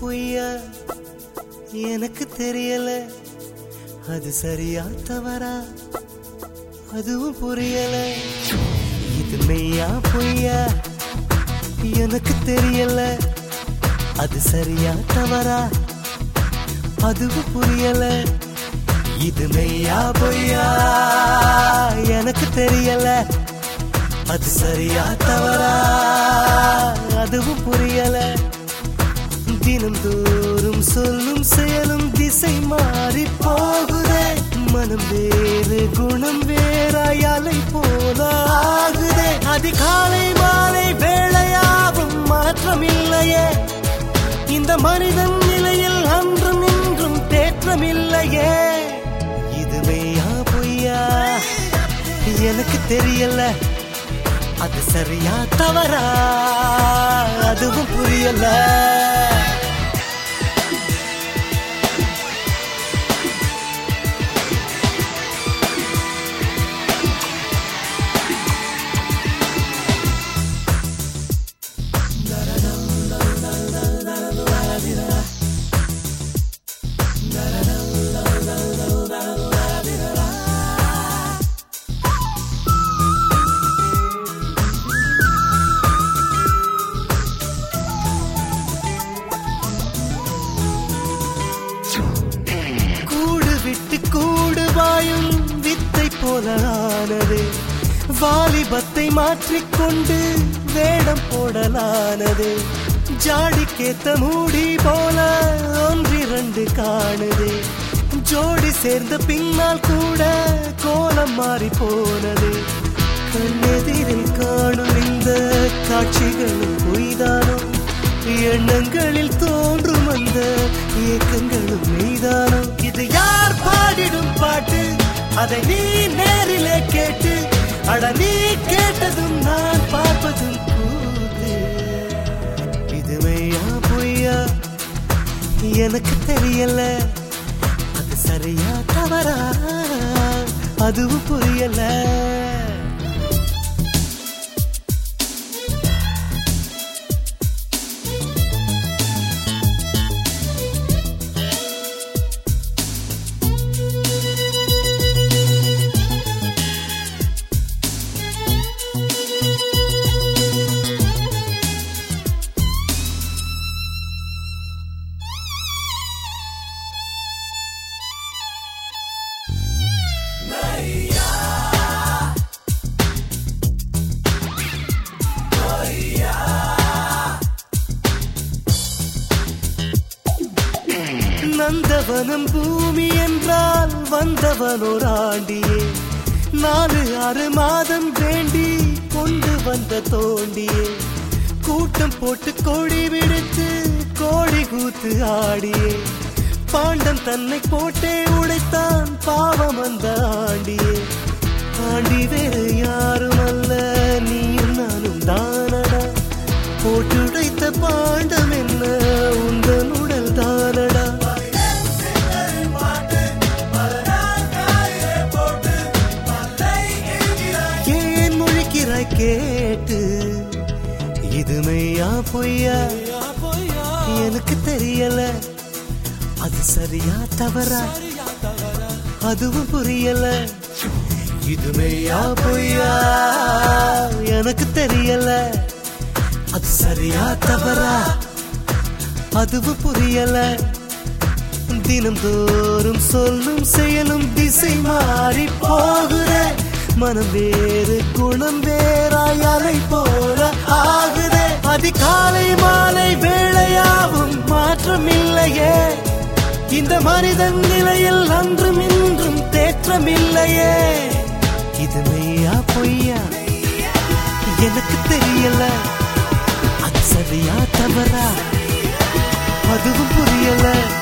பொய்யா எனக்கு தெரியல, அது சரியா தவறா அதுவும் புரியல. இது மெய்யா பொய்யா எனக்கு தெரியல, அது சரியா தவறா அதுவும் புரியல. இது மெய்யா பொய்யா எனக்கு தெரியல, அது சரியா தவறா அதுவும் புரியல. தினந்தோறும் சொல்லும் செயலும் திசை மாறி போகுதே, மனம் வேறு குணம் வேறாய் அலை போல ஆகுதே. அதிகாலை மாலை வேளையாகும் மாற்றம் இல்லையே, இந்த மனிதன் நிலையில் அன்றும் இன்றும் தேற்றம் இல்லையே. இது மெய்யா பொய்யா எனக்கு தெரியல, அது சரியா தவறா அதுவும் புரியல. கூடுவாயும் வித்தை போலானது, வாலிபத்தை மாற்றிக்கொண்டு வேடம் போடலானது. ஜாடிக்கேத்த மூடி போல ஒன்றிரண்டு காணுது, ஜோடி சேர்ந்த பின்னால் கூட கோலம் மாறி போனது. கண்ணெதிரில் காணும் இந்த காட்சிகளும் பொய்தானோ, எண்ணங்களில் தோன்றும் அந்த ஏக்கங்களும் மெய்தானோ. இது யார் பாடிடும் பாட்டு, அதை நீ நேரிலே கேட்டு, அட நீ கேட்டதும் நான் பார்ப்பதும் கூத்து. இது மெய்யா பொய்யா எனக்கு தெரியல, அது சரியா தவறா அதுவும் புரியல. நந்தவனம் பூமி என்றால் வந்தவனோர் ஆண்டியே, 4-6 மாதம் வேண்டி கொண்டு வந்த தோண்டியே. கூட்டம் போட்டு கோடி விடுத்து கோடி கூத்து ஆடியே, பாண்டம் தன்னை போட்டே உடைத்தான் பாவம் அந்த ஆண்டியே. ஆண்டி வேறு யாரும் அல்ல, நீயும் நானும் தானடா, போட்டுடைத்த பாண்டம் என்ன உந்தன் உடல் தானடா. ஏன் முழிக்கிறாய் கேட்டு, இது மெய்யா பொய்யா எனக்கு தெரியல, அது சரியா தவறா அதுவும் புரியல. இது மெய்யா பொய்யா எனக்கு தெரியல, அது சரியா தவறா அதுவும் புரியல. தினந்தோறும் சொல்லும் செயலும் திசை மாறி போகுற, மனம் வேறு குணம் வேறாய் அலை போல ஆகுதே. அதிகாலை மாலை வேளையாவும் மாற்றம் இல்லையே, இந்த மனிதன் நிலையில் அன்றும் இன்றும் தேற்றம் இல்லையே. இது மெய்யா பொய்யா எனக்கு தெரியல, அது சரியா தவறா அதுவும் புரியல.